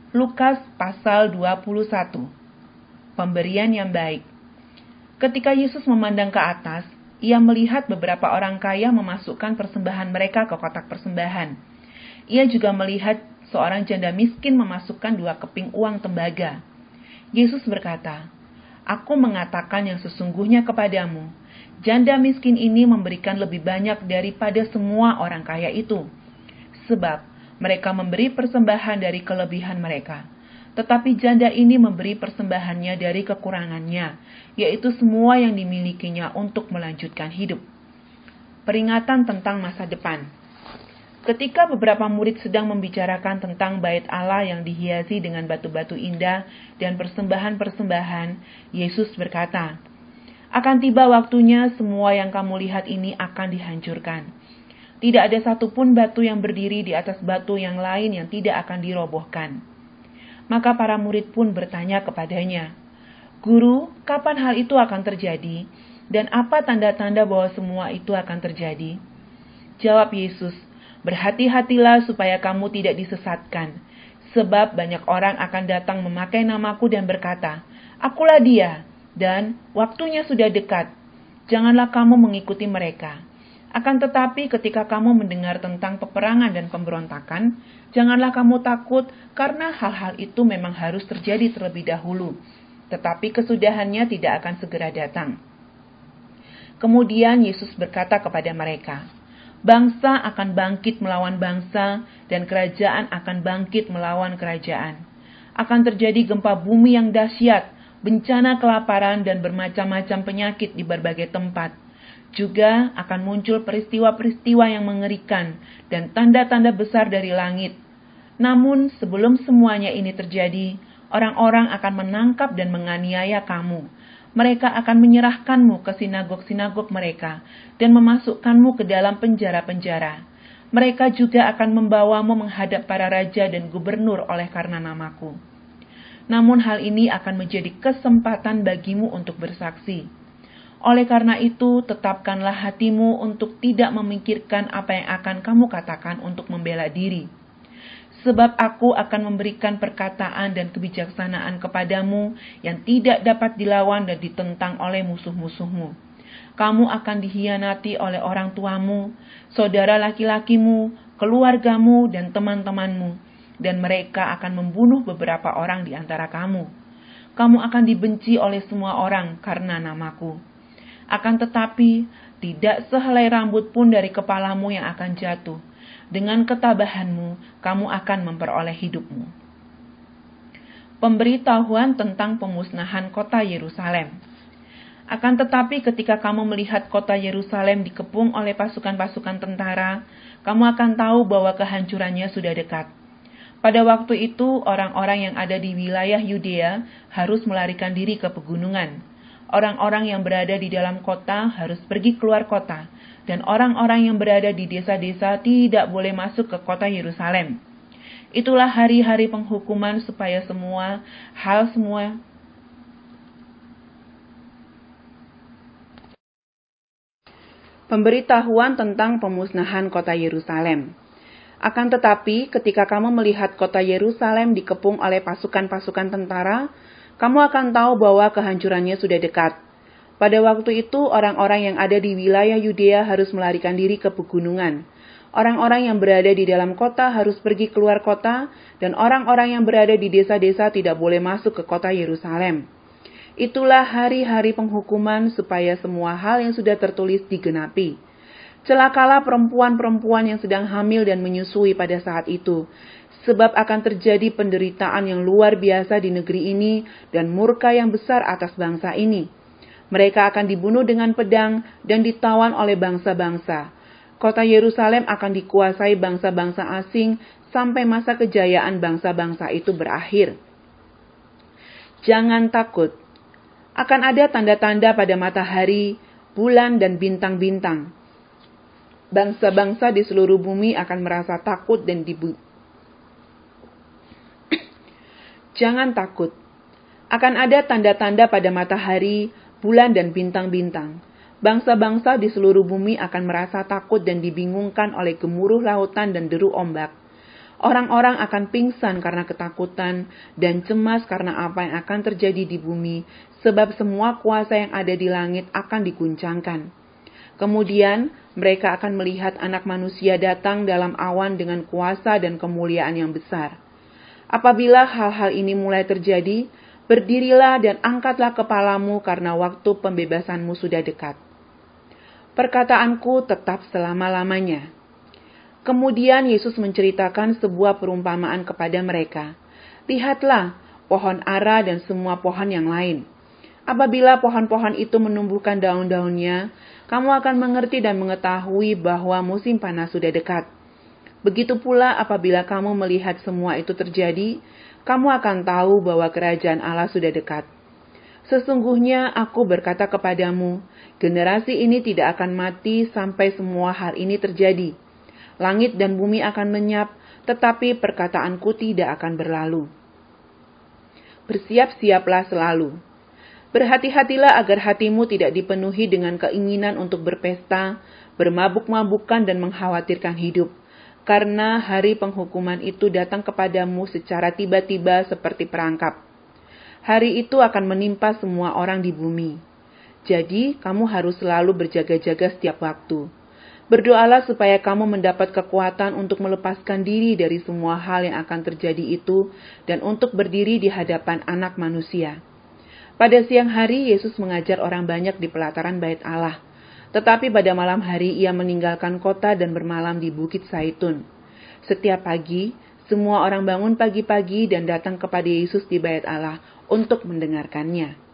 Lukas pasal 21. Pemberian yang baik. Ketika Yesus memandang ke atas, ia melihat beberapa orang kaya memasukkan persembahan mereka ke kotak persembahan. Ia juga melihat seorang janda miskin memasukkan 2 keping uang tembaga. Yesus berkata, "Aku mengatakan yang sesungguhnya kepadamu, janda miskin ini memberikan lebih banyak daripada semua orang kaya itu. Sebab mereka memberi persembahan dari kelebihan mereka. Tetapi janda ini memberi persembahannya dari kekurangannya, yaitu semua yang dimilikinya untuk melanjutkan hidup." Peringatan tentang masa depan. Ketika beberapa murid sedang membicarakan tentang bait Allah yang dihiasi dengan batu-batu indah dan persembahan-persembahan, Yesus berkata, "Akan tiba waktunya semua yang kamu lihat ini akan dihancurkan. Tidak ada satupun batu yang berdiri di atas batu yang lain yang tidak akan dirobohkan." Maka para murid pun bertanya kepadanya, "Guru, kapan hal itu akan terjadi? Dan apa tanda-tanda bahwa semua itu akan terjadi?" Jawab Yesus, "Berhati-hatilah supaya kamu tidak disesatkan. Sebab banyak orang akan datang memakai namaku dan berkata, 'Akulah dia,' dan 'Waktunya sudah dekat.' Janganlah kamu mengikuti mereka. Akan tetapi ketika kamu mendengar tentang peperangan dan pemberontakan, janganlah kamu takut karena hal-hal itu memang harus terjadi terlebih dahulu. Tetapi kesudahannya tidak akan segera datang." Kemudian Yesus berkata kepada mereka, "Bangsa akan bangkit melawan bangsa dan kerajaan akan bangkit melawan kerajaan. Akan terjadi gempa bumi yang dahsyat, bencana kelaparan dan bermacam-macam penyakit di berbagai tempat. Juga akan muncul peristiwa-peristiwa yang mengerikan dan tanda-tanda besar dari langit. Namun sebelum semuanya ini terjadi, orang-orang akan menangkap dan menganiaya kamu. Mereka akan menyerahkanmu ke sinagog-sinagog mereka dan memasukkanmu ke dalam penjara-penjara. Mereka juga akan membawamu menghadap para raja dan gubernur oleh karena namaku. Namun hal ini akan menjadi kesempatan bagimu untuk bersaksi. Oleh karena itu, tetapkanlah hatimu untuk tidak memikirkan apa yang akan kamu katakan untuk membela diri. Sebab aku akan memberikan perkataan dan kebijaksanaan kepadamu yang tidak dapat dilawan dan ditentang oleh musuh-musuhmu. Kamu akan dihianati oleh orang tuamu, saudara laki-lakimu, keluargamu, dan teman-temanmu, dan mereka akan membunuh beberapa orang di antara kamu. Kamu akan dibenci oleh semua orang karena namaku. Akan tetapi, tidak sehelai rambut pun dari kepalamu yang akan jatuh. Dengan ketabahanmu, kamu akan memperoleh hidupmu. Pemberitahuan tentang pemusnahan kota Yerusalem. Akan tetapi ketika kamu melihat kota Yerusalem dikepung oleh pasukan-pasukan tentara, kamu akan tahu bahwa kehancurannya sudah dekat. Pada waktu itu, orang-orang yang ada di wilayah Yudea harus melarikan diri ke pegunungan. Orang-orang yang berada di dalam kota harus pergi keluar kota, dan orang-orang yang berada di desa-desa tidak boleh masuk ke kota Yerusalem. Itulah hari-hari penghukuman supaya semua Pemberitahuan tentang pemusnahan kota Yerusalem. Akan tetapi, ketika kamu melihat kota Yerusalem dikepung oleh pasukan-pasukan tentara, kamu akan tahu bahwa kehancurannya sudah dekat. Pada waktu itu, orang-orang yang ada di wilayah Yudea harus melarikan diri ke pegunungan. Orang-orang yang berada di dalam kota harus pergi keluar kota, dan orang-orang yang berada di desa-desa tidak boleh masuk ke kota Yerusalem. Itulah hari-hari penghukuman supaya semua hal yang sudah tertulis digenapi. Celakalah perempuan-perempuan yang sedang hamil dan menyusui pada saat itu, sebab akan terjadi penderitaan yang luar biasa di negeri ini dan murka yang besar atas bangsa ini. Mereka akan dibunuh dengan pedang dan ditawan oleh bangsa-bangsa. Kota Yerusalem akan dikuasai bangsa-bangsa asing sampai masa kejayaan bangsa-bangsa itu berakhir. Jangan takut. Akan ada tanda-tanda pada matahari, bulan, dan bintang-bintang. Bangsa-bangsa di seluruh bumi akan merasa takut dan Jangan takut. Akan ada tanda-tanda pada matahari, bulan, dan bintang-bintang. Bangsa-bangsa di seluruh bumi akan merasa takut dan dibingungkan oleh gemuruh lautan dan deru ombak. Orang-orang akan pingsan karena ketakutan dan cemas karena apa yang akan terjadi di bumi, sebab semua kuasa yang ada di langit akan diguncangkan. Kemudian mereka akan melihat Anak Manusia datang dalam awan dengan kuasa dan kemuliaan yang besar. Apabila hal-hal ini mulai terjadi, berdirilah dan angkatlah kepalamu karena waktu pembebasanmu sudah dekat. Perkataanku tetap selama-lamanya. Kemudian Yesus menceritakan sebuah perumpamaan kepada mereka. Lihatlah, pohon ara dan semua pohon yang lain. Apabila pohon-pohon itu menumbuhkan daun-daunnya, kamu akan mengerti dan mengetahui bahwa musim panas sudah dekat. Begitu pula apabila kamu melihat semua itu terjadi, kamu akan tahu bahwa kerajaan Allah sudah dekat. Sesungguhnya aku berkata kepadamu, generasi ini tidak akan mati sampai semua hal ini terjadi. Langit dan bumi akan lenyap, tetapi perkataanku tidak akan berlalu. Bersiap-siaplah selalu. Berhati-hatilah agar hatimu tidak dipenuhi dengan keinginan untuk berpesta, bermabuk-mabukan dan mengkhawatirkan hidup. Karena hari penghukuman itu datang kepadamu secara tiba-tiba seperti perangkap. Hari itu akan menimpa semua orang di bumi. Jadi, kamu harus selalu berjaga-jaga setiap waktu. Berdoalah supaya kamu mendapat kekuatan untuk melepaskan diri dari semua hal yang akan terjadi itu dan untuk berdiri di hadapan Anak Manusia. Pada siang hari, Yesus mengajar orang banyak di pelataran Bait Allah. Tetapi pada malam hari, ia meninggalkan kota dan bermalam di Bukit Zaitun. Setiap pagi, semua orang bangun pagi-pagi dan datang kepada Yesus di Bait Allah untuk mendengarkannya.